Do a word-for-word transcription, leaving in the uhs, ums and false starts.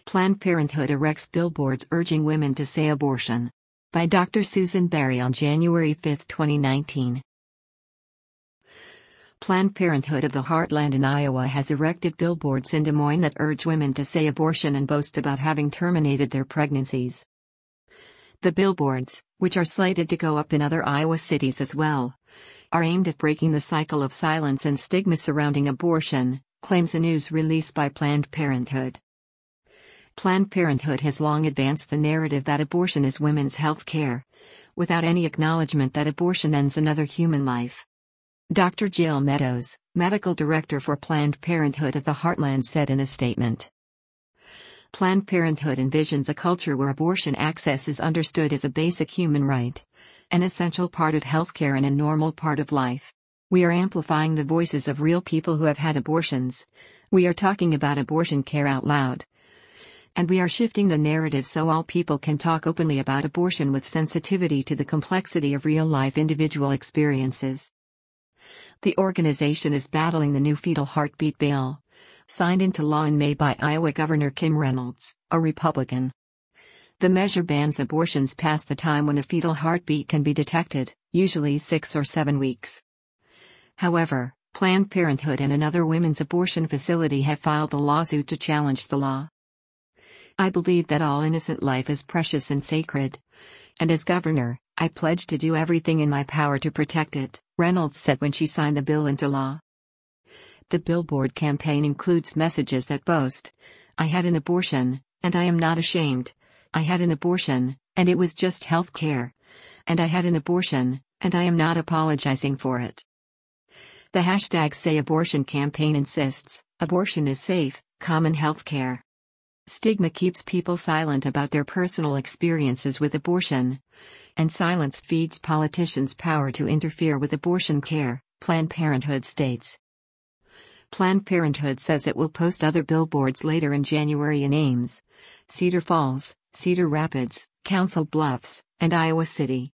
Planned Parenthood erects billboards urging women to say abortion. By Doctor Susan Berry on January fifth, twenty nineteen. Planned Parenthood of the Heartland in Iowa has erected billboards in Des Moines that urge women to say abortion and boast about having terminated their pregnancies. The billboards, which are slated to go up in other Iowa cities as well, are aimed at breaking the cycle of silence and stigma surrounding abortion, claims a news release by Planned Parenthood. Planned Parenthood has long advanced the narrative that abortion is women's health care, without any acknowledgement that abortion ends another human life. Doctor Jill Meadows, medical director for Planned Parenthood of the Heartland, said in a statement, "Planned Parenthood envisions a culture where abortion access is understood as a basic human right, an essential part of healthcare and a normal part of life. We are amplifying the voices of real people who have had abortions. We are talking about abortion care out loud. And we are shifting the narrative so all people can talk openly about abortion with sensitivity to the complexity of real-life individual experiences." The organization is battling the new fetal heartbeat bill, signed into law in May by Iowa Governor Kim Reynolds, a Republican. The measure bans abortions past the time when a fetal heartbeat can be detected, usually six or seven weeks. However, Planned Parenthood and another women's abortion facility have filed a lawsuit to challenge the law. "I believe that all innocent life is precious and sacred. And as governor, I pledge to do everything in my power to protect it," Reynolds said when she signed the bill into law. The billboard campaign includes messages that boast, "I had an abortion, and I am not ashamed. I had an abortion, and it was just health care. And I had an abortion, and I am not apologizing for it." The hashtag Say Abortion campaign insists, abortion is safe, common health care. Stigma keeps people silent about their personal experiences with abortion, and silence feeds politicians power to interfere with abortion care, Planned Parenthood states. Planned Parenthood says it will post other billboards later in January in Ames, Cedar Falls, Cedar Rapids, Council Bluffs, and Iowa City.